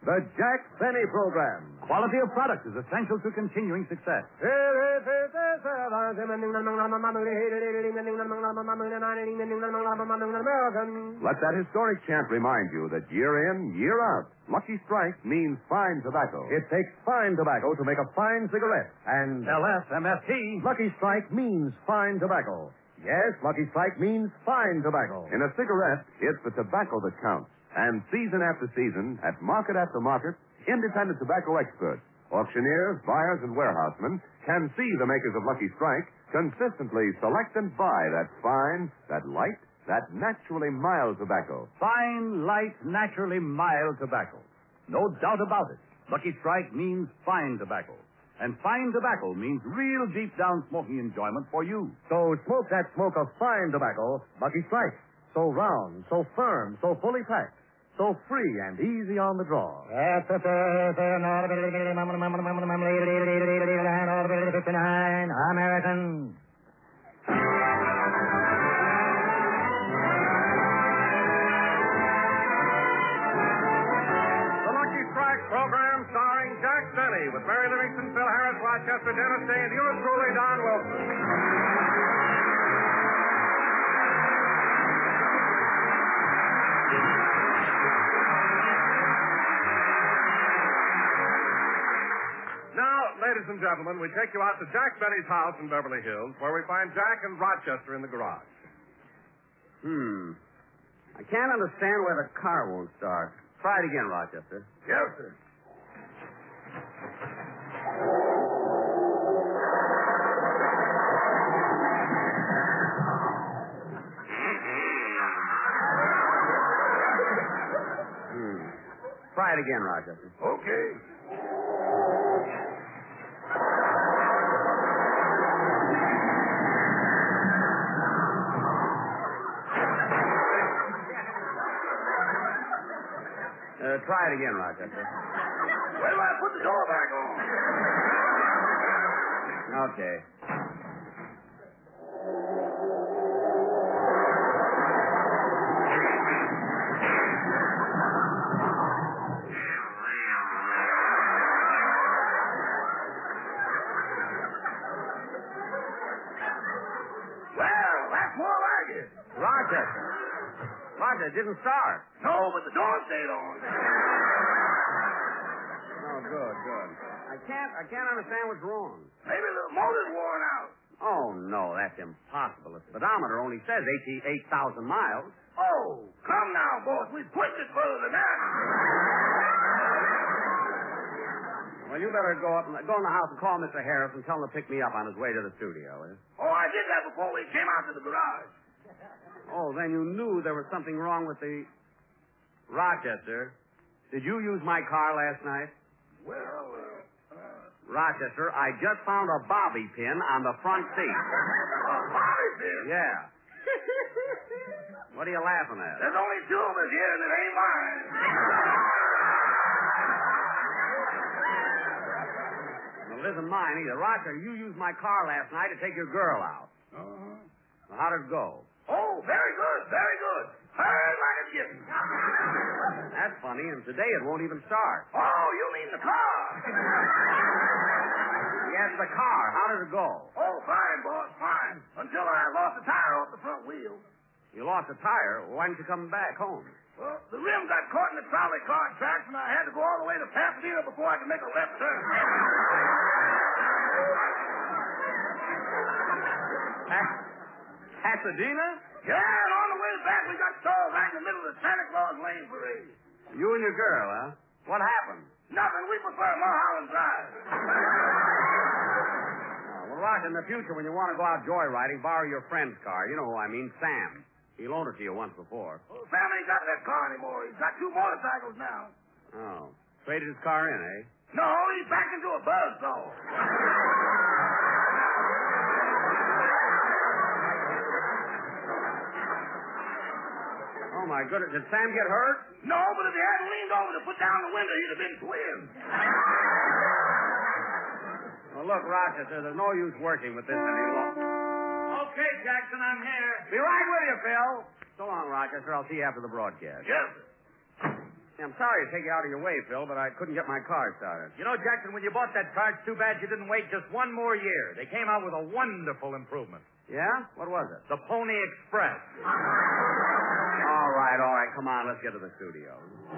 The Jack Benny Program. Quality of product is essential to continuing success. Let that historic chant remind you that year in, year out, Lucky Strike means fine tobacco. It takes fine tobacco to make a fine cigarette. And LSMFT. Lucky Strike means fine tobacco. Yes, Lucky Strike means fine tobacco. In a cigarette, it's the tobacco that counts. And season after season, at market after market, independent tobacco experts, auctioneers, buyers, and warehousemen can see the makers of Lucky Strike consistently select and buy that fine, that light, that naturally mild tobacco. Fine, light, naturally mild tobacco. No doubt about it. Lucky Strike means fine tobacco. And fine tobacco means real deep down smoking enjoyment for you. So smoke that smoke of fine tobacco, Lucky Strike. So round, so firm, so fully packed, so free and easy on the draw. American. The Lucky Strike program starring Jack Benny with Mary Livingston, Phil Harris, Rochester, Dennis Day, and yours truly, Don Wilson. Ladies and gentlemen, we take you out to Jack Benny's house in Beverly Hills, where we find Jack and Rochester in the garage. I can't understand why the car won't start. Try it again, Rochester. Yes, sir. Try it again, Rochester. Okay. Try it again, Rochester. Wait till I put the door back on. Okay. Well, that's more like it. Rochester, it didn't start. No, but the door stayed on. Oh, good. I can't understand what's wrong. Maybe the motor's worn out. Oh, no, that's impossible. The speedometer only says 8,000 miles. Oh, come now, boss. We pushed it further than that. Well, you better go in the house and call Mr. Harris and tell him to pick me up on his way to the studio, will you? Oh, I did that before we came out to the garage. Oh, then you knew there was something wrong with the... Rochester, did you use my car last night? Well, Rochester, I just found a bobby pin on the front seat. a bobby pin? Yeah. What are you laughing at? There's only two of us here, and it ain't mine. Well, it isn't mine either. Rochester, you used my car last night to take your girl out. Well, how did it go? Oh, very good, very good. Heard like a kitten. That's funny, and today it won't even start. Oh, you mean the car? Yes, the car. How did it go? Oh, fine, boss, fine. Until I lost the tire off the front wheel. You lost a tire. Why didn't you come back home? Well, the rim got caught in the trolley car tracks, and I had to go all the way to Pasadena before I could make a left turn. Pasadena? Yeah, and on the way back, we got stalled right in the middle of the Santa Claus Lane parade. You and your girl, huh? What happened? Nothing. We prefer Mulholland Drive. Well, Rock, in the future, when you want to go out joyriding, borrow your friend's car. You know who I mean, Sam. He loaned it to you once before. Well, Sam ain't got that car anymore. He's got two motorcycles now. Oh. Traded his car in, eh? No, he's back into a buzzsaw. Oh, my goodness. Did Sam get hurt? No, but if he hadn't leaned over to put down the window, he'd have been twinned. Well, look, Rochester, there's no use working with this any longer. Okay, Jackson, I'm here. Be right with you, Phil. So long, Rochester. I'll see you after the broadcast. Yes, sir. I'm sorry to take you out of your way, Phil, but I couldn't get my car started. You know, Jackson, when you bought that car, it's too bad you didn't wait just one more year. They came out with a wonderful improvement. Yeah? What was it? The Pony Express. All right. Come on, let's get to the studio.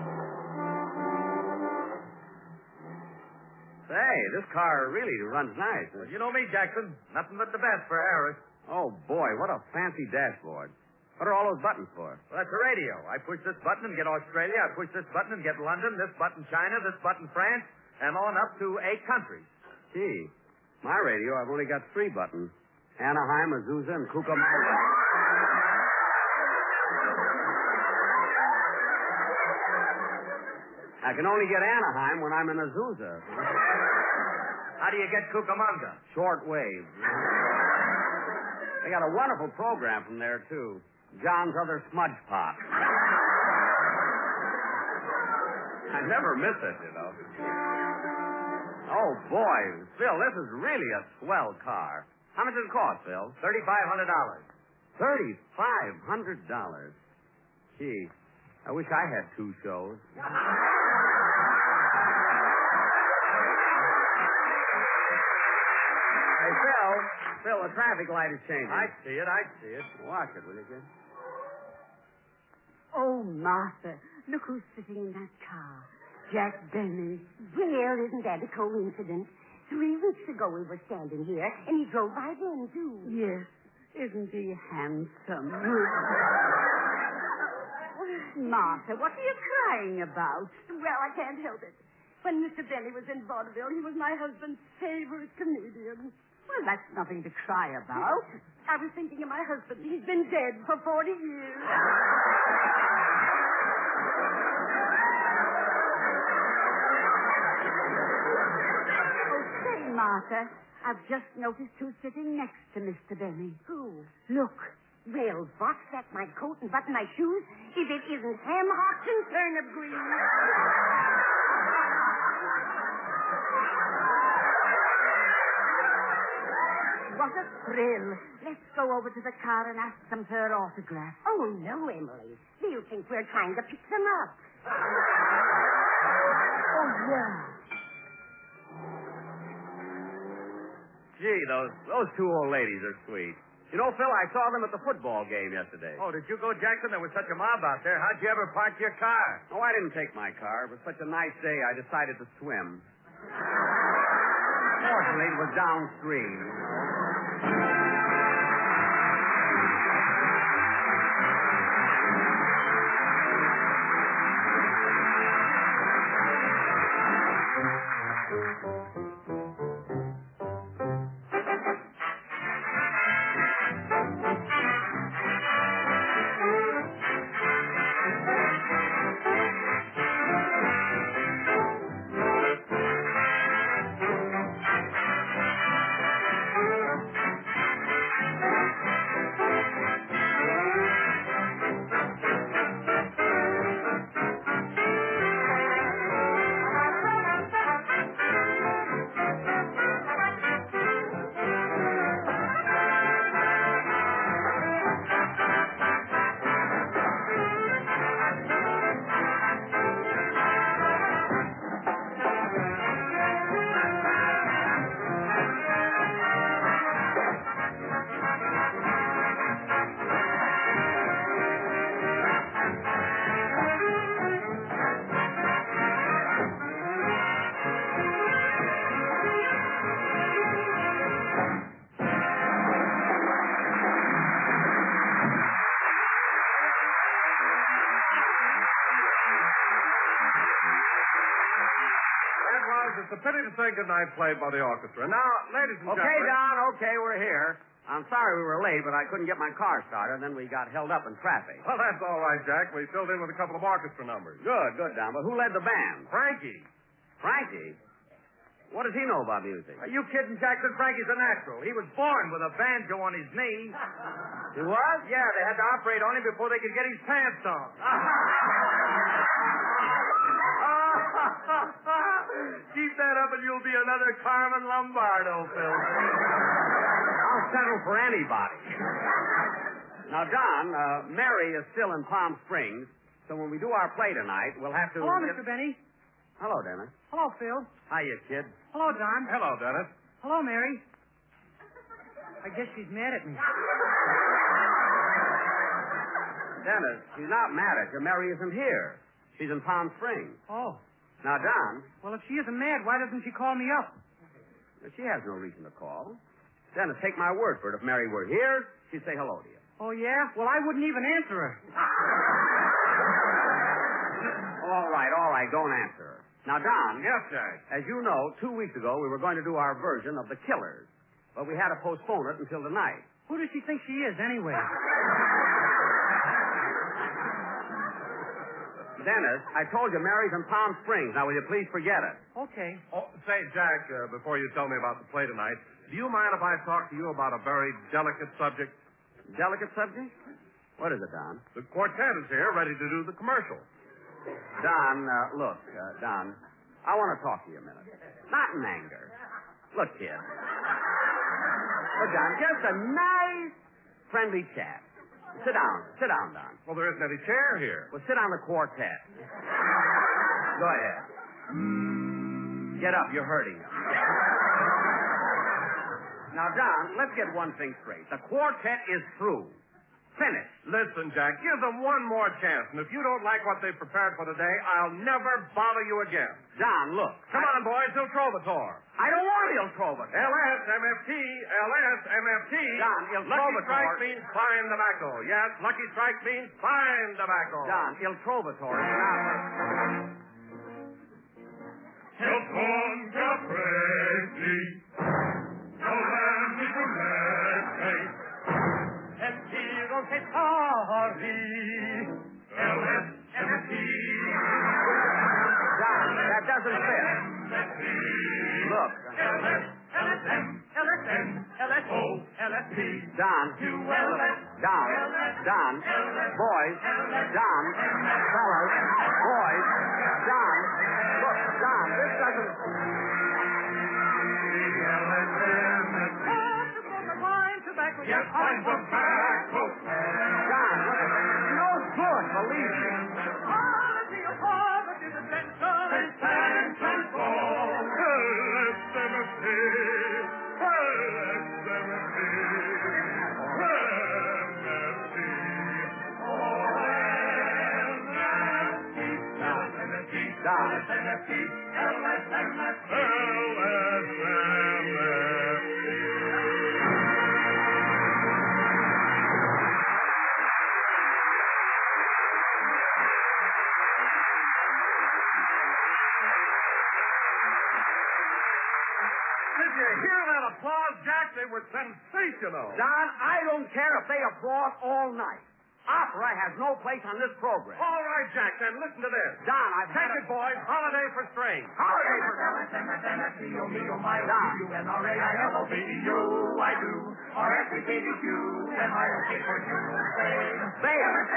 Say, this car really runs nice. Well, you know me, Jackson. Nothing but the best for Harris. Oh, boy, what a fancy dashboard. What are all those buttons for? Well, that's a radio. I push this button and get Australia. I push this button and get London. This button China. This button France. And on up to 8 countries. Gee, my radio, I've only got 3 buttons. Anaheim, Azusa, and Cucamonga. I can only get Anaheim when I'm in Azusa. How do you get Cucamonga? Short wave. They got a wonderful program from there, too. John's Other Smudge Pot. I never miss it, you know. Oh, boy. Phil, this is really a swell car. How much does it cost, Phil? $3,500. $3,500. Gee, I wish I had 2 shows. Hey, Phil, the traffic light is changing. I see it. Watch it, will you, kid? Oh, Martha, look who's sitting in that car. Jack Benny. Well, isn't that a coincidence? 3 weeks ago we were standing here, and he drove by then, too. Yes. Isn't he handsome? Martha, what are you crying about? Well, I can't help it. When Mr. Benny was in vaudeville, he was my husband's favorite comedian. Well, that's nothing to cry about. I was thinking of my husband. He's been dead for 40 years. Martha, I've just noticed who's sitting next to Mr. Benny. Who? Look. Well, what's that? My coat and button my shoes? If it isn't Ham Hocks and Turnip Green. What a thrill. Let's go over to the car and ask them for their autograph. Oh, no, Emily. They'll think we're trying to pick them up. Oh, yeah. Gee, those 2 old ladies are sweet. You know, Phil, I saw them at the football game yesterday. Oh, did you go, Jackson? There was such a mob out there. How'd you ever park your car? Oh, I didn't take my car. It was such a nice day, I decided to swim. Fortunately, it was downstream. It's a pity to say goodnight played by the orchestra. Now, ladies and Okay, gentlemen... Don, okay, we're here. I'm sorry we were late, but I couldn't get my car started, and then we got held up in traffic. Well, that's all right, Jack. We filled in with a couple of orchestra numbers. Good, Don. But who led the band? Frankie. Frankie? What does he know about music? Are you kidding, Jackson? Frankie's a natural. He was born with a banjo on his knee. He was? Yeah, they had to operate on him before they could get his pants on. Keep that up and you'll be another Carmen Lombardo, Phil. I'll settle for anybody. Now, Don, Mary is still in Palm Springs, So when we do our play tonight, we'll have to... Hello, Mr. Benny. Hello, Dennis. Hello, Phil. Hiya, kid. Hello, Don. Hello, Dennis. Hello, Mary. I guess she's mad at me. Dennis, she's not mad at you. Mary isn't here. She's in Palm Springs. Oh. Now, Don, Well, if she isn't mad, why doesn't she call me up? she has no reason to call. Dennis, take my word for it. If Mary were here, she'd say hello to you. Oh, yeah? Well, I wouldn't even answer her. All right. Don't answer her. Now, Don. Yes, Jack. As you know, 2 weeks ago, we were going to do our version of The Killers. But we had to postpone it until tonight. Who does she think she is, anyway? Dennis, I told you Mary's in Palm Springs. Now, will you please forget it? Okay. Oh, say, Jack, before you tell me about the play tonight, do you mind if I talk to you about a very delicate subject? Delicate subject? What is it, Don? The quartet is here, ready to do the commercial. Don, look, Don, I want to talk to you a minute. Not in anger. Look, kid. Look, Don, just a nice, friendly chat. Sit down, Don. Well, there isn't any chair here. Well, sit on the quartet. Go ahead. Get up, you're hurting us. Now, Don, let's get one thing straight. The quartet is through. Finished. Listen, Jack, give them one more chance, and if you don't like what they've prepared for today, I'll never bother you again. Don, look. Come on, boys, Il Trovatore. I don't want Il Trovatore. LSMFT, LSMFT. Don, Il Lucky Trovatore. Strike means fine tobacco. Yes, Lucky Strike means fine tobacco. Don, Il Trovatore is not... Il Ponte Preti, Giovanni Giuletti, El tiro che torri. LSMFT, Don, that doesn't fit. Look. LSP, Don. Don. Boys. Don. Fellas. Boys. Don. Look, Don, this doesn't... yes, fine tobacco. Don, look, no good, believe me. Did you hear that applause, Jack? They were sensational. Don, I don't care if they applaud all night. Opera has no place on this program. All right, Jack, then listen to this. Don, I've Take had it, boys. Holiday for strings. Holiday for... Wait a minute.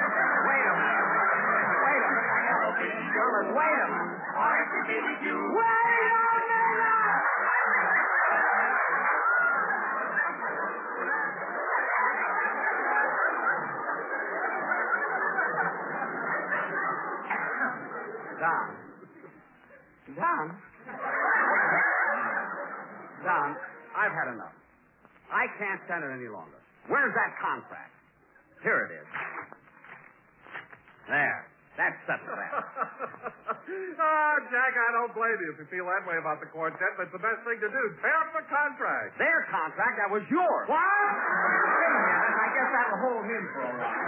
Don, I've had enough. I can't stand it any longer. Where's that contract? Here it is. There. That settles that. Oh, Jack, I don't blame you if you feel that way about the quartet, but it's the best thing to do. Tear up the contract. Their contract, that was yours. What? I guess that'll hold him for a while.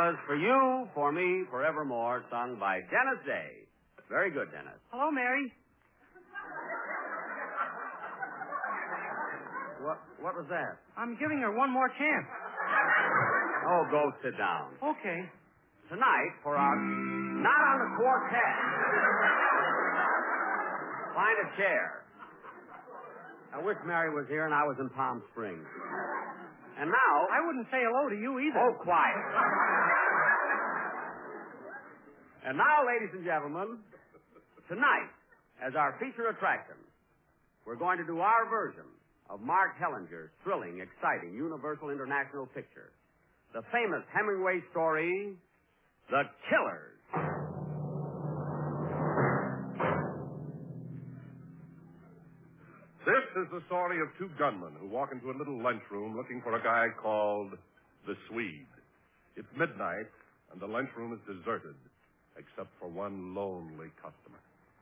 was For You, For Me, Forevermore, sung by Dennis Day. Very good, Dennis. Hello, Mary. What was that? I'm giving her one more chance. Oh, go sit down. Okay. Tonight, for our Not on the Quartet. Find a chair. I wish Mary was here and I was in Palm Springs. And now... I wouldn't say hello to you either. Oh, quiet. And now, ladies and gentlemen, tonight, as our feature attraction, we're going to do our version of Mark Hellinger's thrilling, exciting, Universal International picture, the famous Hemingway story, The Killers. This is the story of two gunmen who walk into a little lunchroom looking for a guy called the Swede. It's midnight, and the lunchroom is deserted, except for one lonely customer.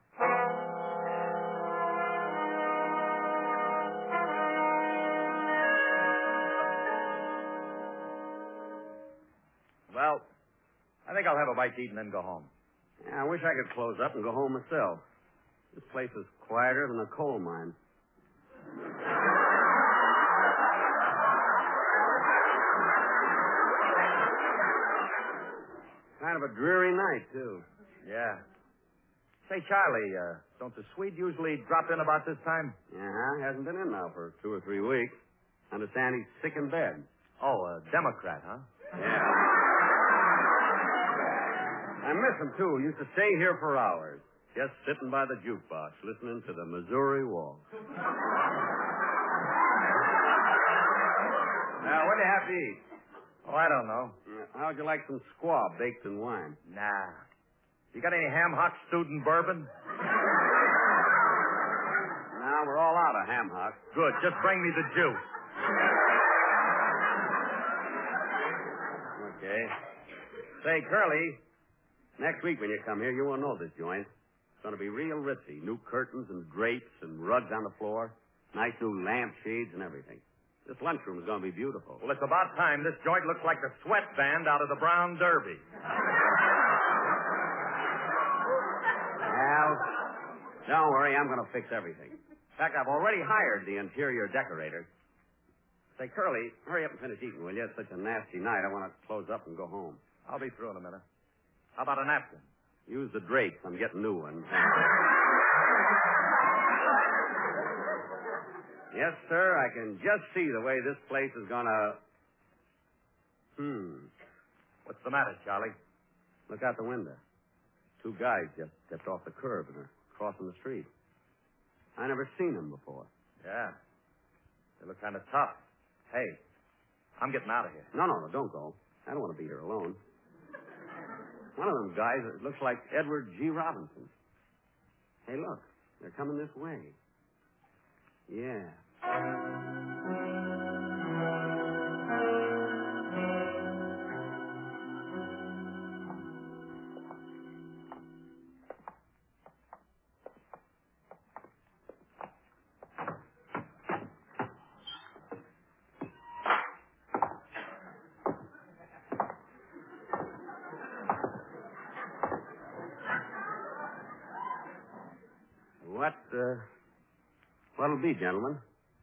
Well, I think I'll have a bite to eat and then go home. Yeah, I wish I could close up and go home myself. This place is quieter than a coal mine. Kind of a dreary night, too. Yeah. Say, Charlie, don't the Swede usually drop in about this time? Yeah, hasn't been in now for 2 or 3 weeks. Understand he's sick in bed. Oh, a Democrat, huh? Yeah. I miss him, too. Used to stay here for hours, just sitting by the jukebox, listening to the Missouri Waltz. Now, what do you have to eat? Oh, I don't know. How'd you like some squab baked in wine? Nah. You got any ham hock stewed in bourbon? Now, we're all out of ham hock. Good. Just bring me the juice. Okay. Say, Curly, next week when you come here, you won't know this joint. It's going to be real ritzy. New curtains and drapes and rugs on the floor. Nice new lampshades and everything. This lunchroom is going to be beautiful. Well, it's about time. This joint looks like the sweat band out of the Brown Derby. Al, don't worry. I'm going to fix everything. In fact, I've already hired the interior decorator. Say, Curly, hurry up and finish eating, will you? It's such a nasty night. I want to close up and go home. I'll be through in a minute. How about a napkin? Use the drapes. I'm getting new ones. Yes, sir. I can just see the way this place is going to... What's the matter, Charlie? Look out the window. 2 guys just stepped off the curb and are crossing the street. I never seen them before. Yeah. They look kind of tough. Hey, I'm getting out of here. No, don't go. I don't want to be here alone. One of them guys, it looks like Edward G. Robinson. Hey, look. They're coming this way. Yeah. What'll it be, gentlemen?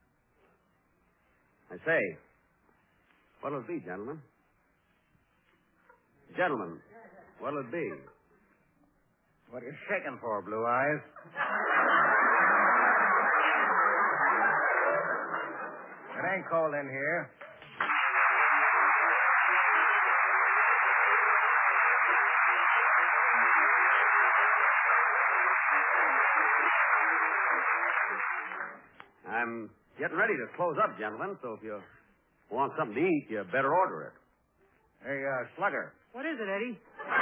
I say, what'll it be, gentlemen? Gentlemen, what'll it be? What are you shaking for, Blue Eyes? It ain't cold in here. I'm getting ready to close up, gentlemen, so if you want something to eat, you better order it. Hey, Slugger. What is it, Eddie?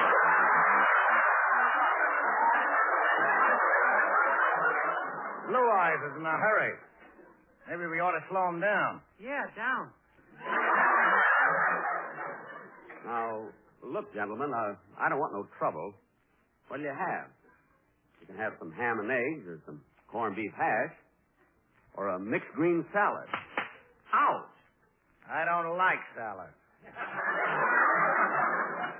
Blue Eyes is in a hurry. Maybe we ought to slow him down. Yeah, down. Now, look, gentlemen, I don't want no trouble. What'll you have? You can have some ham and eggs or some corned beef hash or a mixed green salad. Ouch! I don't like salad.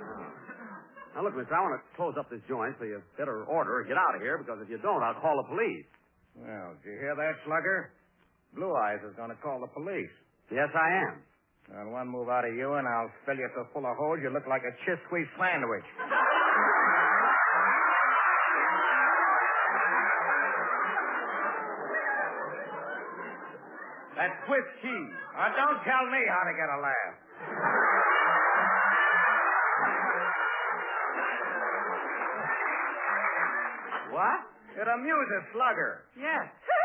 Now, look, mister, I want to close up this joint, so you better order or get out of here, because if you don't, I'll call the police. Well, did you hear that, Slugger? Blue Eyes is going to call the police. Yes, I am. Well, one move out of you, and I'll fill you so full of holes you look like a Chisquee sandwich. That's Swiss cheese. Don't tell me how to get a laugh. What? It amuses Slugger. Yes.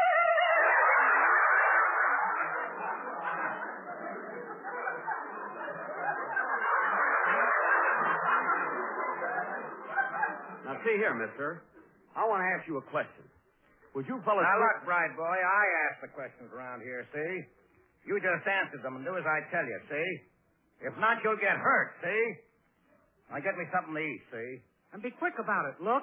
Now, see here, mister. I want to ask you a question. Would you fellas... Now, look, Bright Boy, I ask the questions around here, see? You just answer them and do as I tell you, see? If not, you'll get hurt, see? Now, get me something to eat, see? And be quick about it. Look.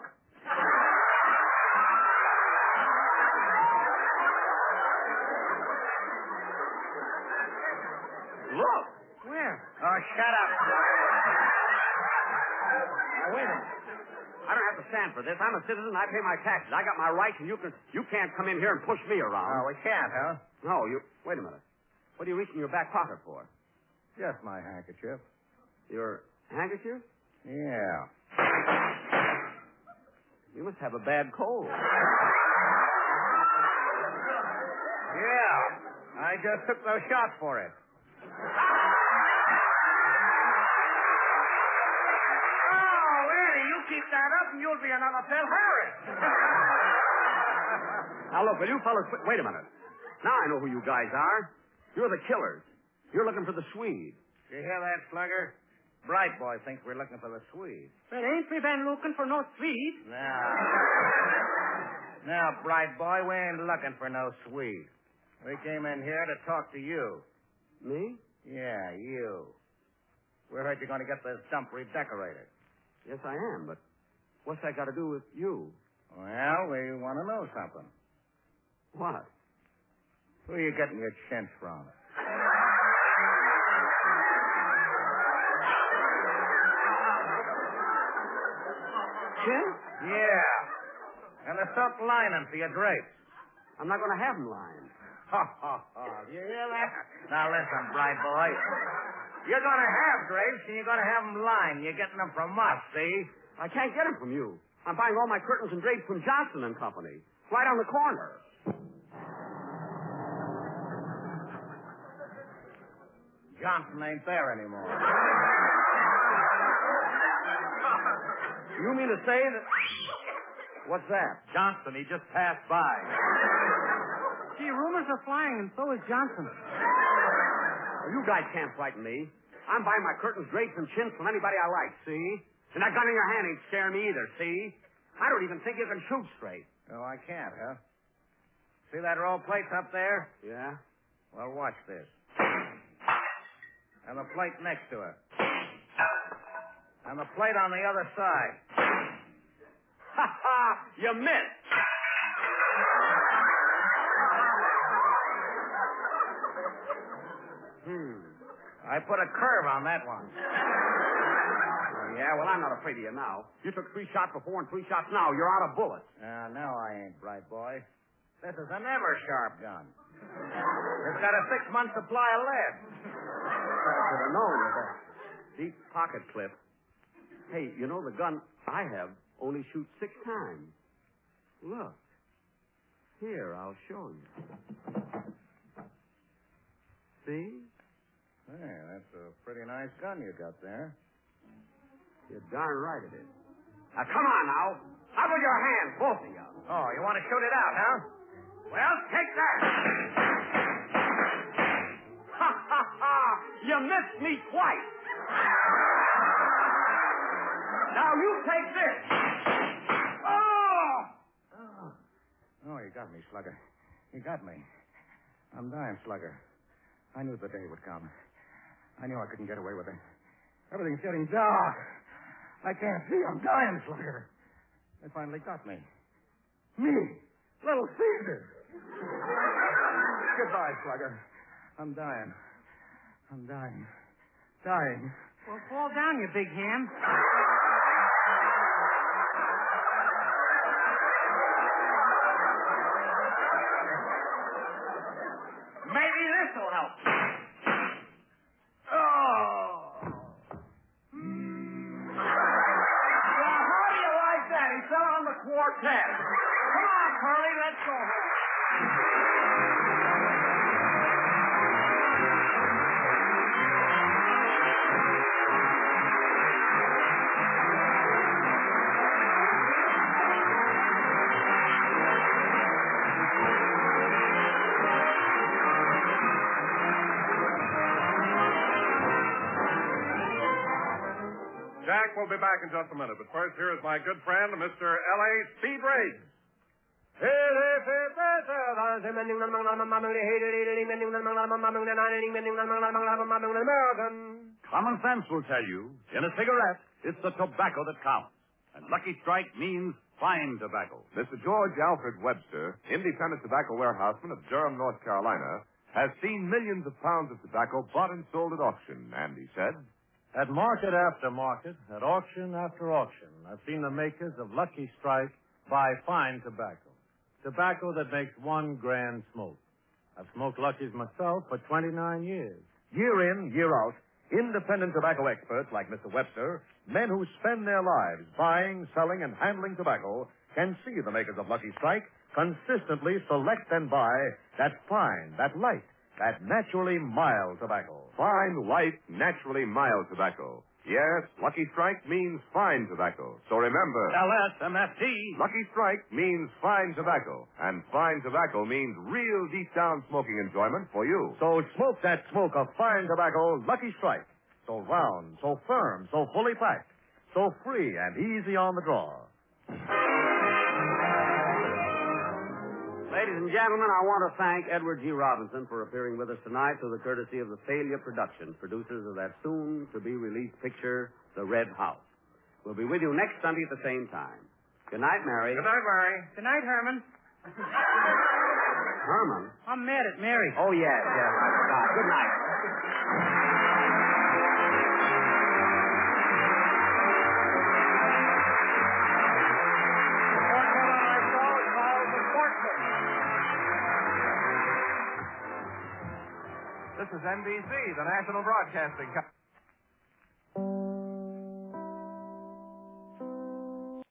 Look. Where? Oh, shut up. Now, wait a minute. I don't have to stand for this. I'm a citizen. I pay my taxes. I got my rights, and you can't come in here and push me around. Oh, we can't, huh? No, you... Wait a minute. What are you reaching in your back pocket for? Just my handkerchief. Your handkerchief? Yeah. You must have a bad cold. Yeah. I just took those shots for it. Keep that up and you'll be another Phil Harris. Now, look, will you fellas... Wait a minute. Now I know who you guys are. You're the killers. You're looking for the Swede. You hear that, Slugger? Bright Boy thinks we're looking for the Swede. But ain't we been looking for no Swede? Now, Bright Boy, we ain't looking for no Swede. We came in here to talk to you. Me? Yeah, you. We heard you're going to get this dump redecorated. Yes, I am, but what's that got to do with you? Well, we want to know something. What? Who are you getting your chintz from? Chintz? Yeah. And the silk lining for your drapes. I'm not going to have them lined. Ha, ha, ha. You hear that? Now, listen, Bright Boy. You're going to have drapes, and you're going to have them lined. You're getting them from us, see? I can't get them from you. I'm buying all my curtains and drapes from Johnson and Company. Right on the corner. Johnson ain't there anymore. You mean to say that... What's that? Johnson, he just passed by. Gee, rumors are flying, and so is Johnson. Well, you guys can't frighten me. I'm buying my curtains, drapes, and chintz from anybody I like, see? And that gun in your hand ain't scaring me either, see? I don't even think you can shoot straight. Oh, I can't, huh? See that row of plates up there? Yeah? Well, watch this. And the plate next to it. And the plate on the other side. Ha ha! You missed! I put a curve on that one. Yeah, well, I'm not afraid of you now. You took 3 shots before and 3 shots now. You're out of bullets. No, I ain't, Bright Boy. This is an ever-sharp gun. It's got a 6-month supply of lead. Should have known with that deep pocket clip. Hey, you know, the gun I have only shoots 6 times. Look. Here, I'll show you. See? Hey, that's a pretty nice gun you got there. You're darn right it is. Now, come on now. Up with your hands, both of you. Oh, you want to shoot it out, huh? Well, take that. Ha, ha, ha. You missed me twice. Now, you take this. Oh! Oh, you got me, Slugger. You got me. I'm dying, Slugger. I knew the day would come. I knew I couldn't get away with it. Everything's getting dark. I can't see. I'm dying, Slugger. They finally got me. Me, Little Caesar. Goodbye, Slugger. I'm dying. I'm dying. Dying. Well, fall down, you big ham. go home. Jack will be back in just a minute, but first, here is my good friend, Mr. L.A. Speed Riggs. Common sense will tell you, in a cigarette, it's the tobacco that counts. And Lucky Strike means fine tobacco. Mr. George Alfred Webster, independent tobacco warehouseman of Durham, North Carolina, has seen millions of pounds of tobacco bought and sold at auction, and he said, At market after market, at auction after auction, I've seen the makers of Lucky Strike buy fine tobacco. Tobacco that makes one grand smoke. I've smoked Lucky's myself for 29 years. Year in, year out, independent tobacco experts like Mr. Webster, men who spend their lives buying, selling, and handling tobacco, can see the makers of Lucky Strike consistently select and buy that fine, that light, that naturally mild tobacco. fine, light, naturally mild tobacco. Yes, Lucky Strike means fine tobacco. So remember, LSMFT. Lucky Strike means fine tobacco. And fine tobacco means real deep-down smoking enjoyment for you. So smoke that smoke of fine tobacco, Lucky Strike. So round, so firm, so fully packed, so free and easy on the draw. Ladies and gentlemen, I want to thank Edward G. Robinson for appearing with us tonight through the courtesy of the Thalia Productions, producers of that soon-to-be-released picture, The Red House. We'll be with you next Sunday at the same time. Good night, Mary. Good night, Mary. Good night, Herman. Herman? I'm mad at Mary. Oh, yes, I forgot. Good night. This is NBC, the National Broadcasting Company.